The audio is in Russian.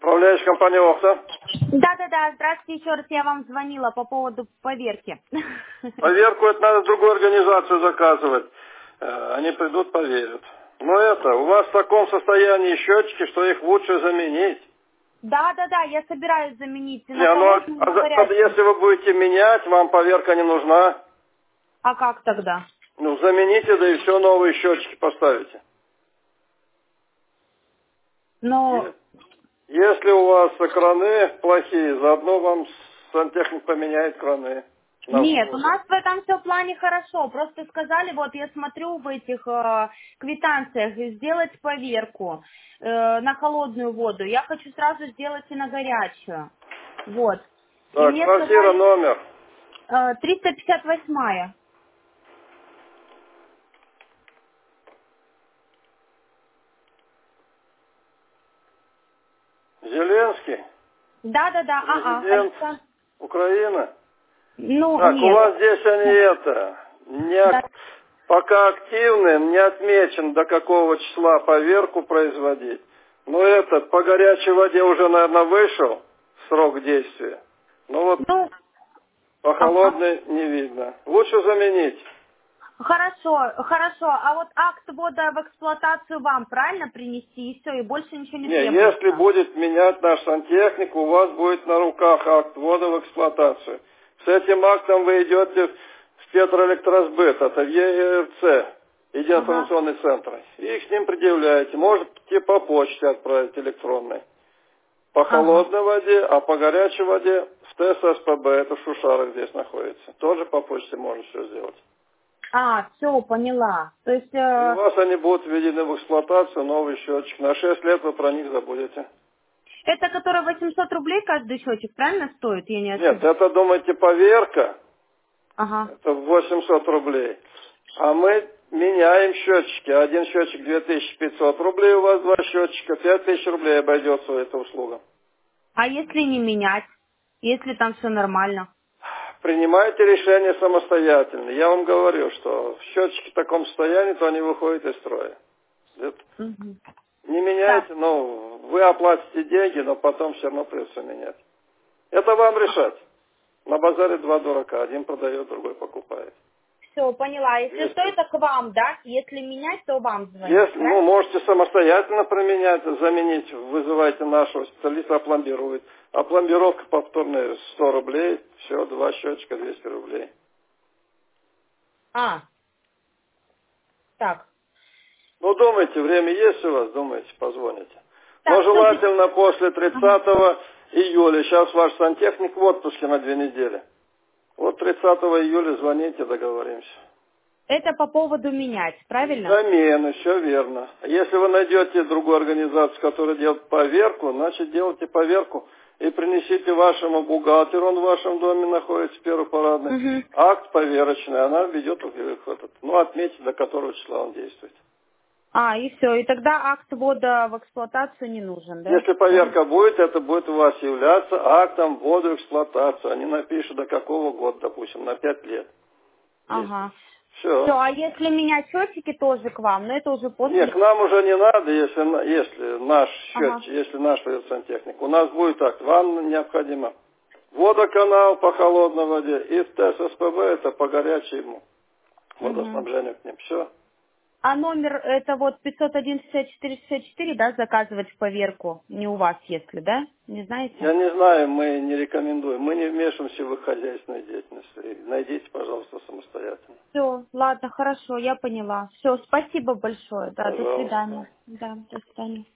Управляющая компания «Охта». Да-да-да, здравствуйте еще раз, я вам звонила по поводу поверки. Поверку это надо другую организацию заказывать. Они придут, поверят. Но это, у вас в таком состоянии счетчики, что их лучше заменить. Да-да-да, я собираюсь заменить на Не, ну, холодную, на горячую. если вы будете менять, вам поверка не нужна. А как тогда? Ну, замените, да и все, новые счетчики поставите. Ну, Если у вас краны плохие, заодно вам сантехник поменяет краны. нет, у нас в этом все плане хорошо. Просто сказали, вот я смотрю в этих квитанциях, сделать поверку на холодную воду. Я хочу сразу сделать и на горячую. Вот. И Так, мне квартира, сказали номер. 358-я. Зеленский, Да-да-да, президент Александр. Украины. Ну, Так, у нет. вас здесь они Да. пока активны, не отмечен, до какого числа поверку производить. Но этот по горячей воде уже, наверное, вышел срок действия. Но вот Ну, по ага. холодной не видно. Лучше заменить. Хорошо, хорошо. А вот акт ввода в эксплуатацию вам правильно принести, и все, и больше ничего не Не, если требуется? будет менять наш сантехник, у вас будет на руках акт ввода в эксплуатацию. С этим актом вы идете в Петроэлектросбыт, это в ЕРЦ, Единый Ага. информационный центр, и с ним предъявляете. Можете по почте отправить электронной. По Ага. холодной воде, а по горячей воде в ТССПБ, это в Шушарах здесь находится. Тоже по почте можно все сделать. А, все, поняла. То есть, И у вас они будут введены в эксплуатацию, новый счетчик. На 6 лет вы про них забудете. это который 800 рублей каждый счетчик, правильно стоит? Я не Нет, ошиблась. это, думаете, поверка, Ага. это 800 рублей. А мы меняем счетчики. Один счетчик 2500 рублей, у вас два счетчика, 5000 рублей обойдется эта услуга. А если не менять? Если там все нормально? Принимайте решение самостоятельно. Я вам говорю, что счетчики в таком состоянии, то они выходят из строя. Это Угу. не Так. меняйте, но вы оплатите деньги, но потом все равно придется менять. Это вам решать. На базаре два дурака. Один продает, другой покупает. Все, поняла. Если что, это к вам, да? Если менять, то вам звонить, Если, правильно? можете самостоятельно променять, заменить, вызывайте нашего специалиста, опломбирует. А пломбировка повторная 100 рублей, все, два счетчика 200 рублей. А, так. Ну, думайте, время есть у вас, думайте, позвоните. Но Так, все. желательно после 30 июля. Сейчас ваш сантехник в отпуске на 2 недели. Вот 30 июля звоните, договоримся. Это по поводу менять, правильно? Замены, все верно. Если вы найдете другую организацию, которая делает поверку, значит делайте поверку и принесите вашему бухгалтеру, он в вашем доме находится, первый парадный, Угу. акт поверочный, она ведет в этот, ну, отметьте, до которого числа он действует. А, и все. И тогда акт ввода в эксплуатацию не нужен, да? Если поверка будет, это будет у вас являться актом ввода в эксплуатацию. Они напишут до какого года, допустим, на 5 лет. Ага. Все. Все, а если менять счетчики, тоже к вам, но это уже Нет, к после... нам уже не надо, если наш Ага. счетчик, если наш сантехник. У нас будет так, вам необходимо водоканал по холодной воде и в ТССПБ это по горячему Угу. водоснабжению к ним. Все. А номер это вот 501-64-64, да, заказывать в поверку? Не у вас, если, да? Не знаете? Я не знаю, мы не рекомендуем. Мы не вмешиваемся в их хозяйственную деятельность. И найдите, пожалуйста, самостоятельно. Все, ладно, хорошо, я поняла. Все, спасибо большое, да, до Пожалуйста. свидания. Да, до свидания.